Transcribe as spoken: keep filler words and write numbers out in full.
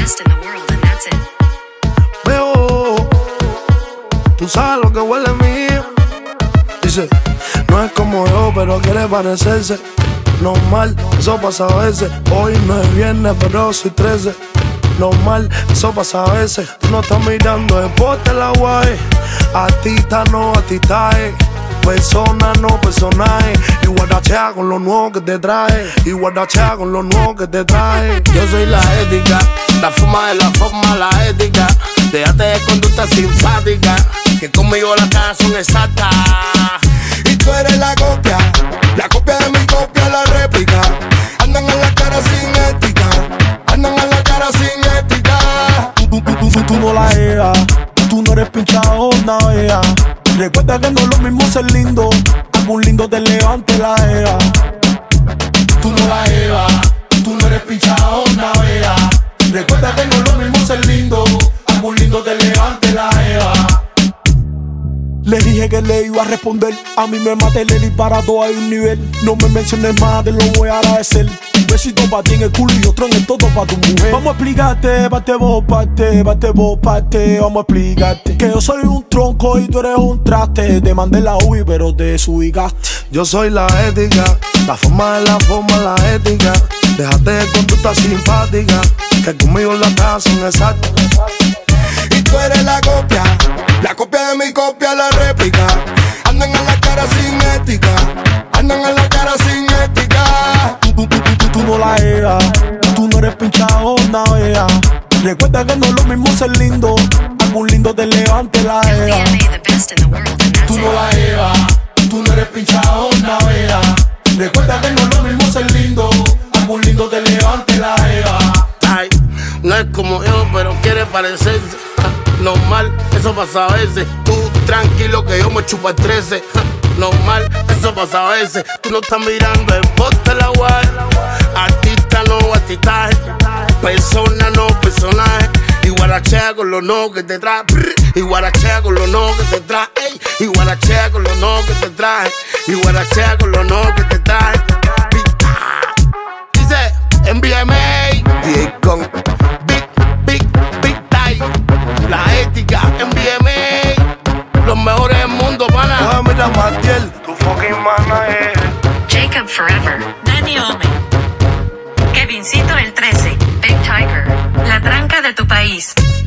best in the world and that's it. Veo, tú sabes lo que huele mío. Dice, no es como yo, pero quiere parecerse. Normal, eso pasa a veces. Hoy no es viernes, pero soy trece. Normal, eso pasa a veces. Tú no estás mirando el poste la guay. Artista no, artista es. Persona no, personaje. Y guardachea con lo nuevo que te trae. Y guardachea con lo nuevo que te trae. Yo soy la ética, la forma de la forma, la ética. Déjate de conducta simpática, que conmigo las caras son exactas. Y tú eres la copia, la copia de mi copia, la réplica. Andan en la cara sin ética, andan en la cara sin ética. Tú, tú, tú, tú, tú no la eras, tú no eres pinchado, navega. Recuerda que no es lo mismo ser lindo, algún lindo te levante la ea. Tú no la evas, tú no eres pinchado, navega. Recuerda que no es lo mismo ser lindo, algún lindo te levante la eva. Le dije que le iba a responder, a mí me mata el disparado, hay un nivel. No me menciones más, te lo voy a agradecer. Un besito pa' ti en el culo y otro en el todo pa' tu mujer. Vamos a explicarte, bate vos, parte, bate vos, parte. Vamos a explicarte que yo soy un tronco y tú eres un traste. Te mandé la U I pero te desubicaste. Yo soy la ética, la forma de la forma, la ética. Déjate de conducta simpática, que conmigo las caras son exactas. Y tú eres la copia, la copia de mi copia, la réplica. Andan en la cara sin ética, andan en la cara sin ética. Tú, tú, tú, tú, tú, tú no la eras, tú no eres pinchado, navega. Recuerda que no es lo mismo ser lindo, algún lindo te levante la ea. M B M A, the best in the world and that's Tú no it. la evas, tú no eres pinchado, navega. Recuerda que no es lo mismo ser lindo, algún lindo te levante la eva. Ay, no es como yo, pero quiere parecerse. Normal, eso pasa a veces. Tú tranquilo que yo me chupo el trece. Normal, eso pasa a veces. Tú no estás mirando el poste la guay. Artista no, artistaje. Persona no, personaje. Y guarachea con lo nuevo que te trae. Y guarachea con lo nuevo que te trae. Ey. Y guarachea con lo nuevo que te trae. Y guarachea con lo nuevo que te trae. Dice M B M A, D J con Big, Big, Big Time. La ética, M B M A. Los mejores del mundo, pana. Ah, mira, Matiel, tu fucking manager. Jacob Forever, Danny Ome, Kevincito el trece, Big Tiger, la tranca de tu país.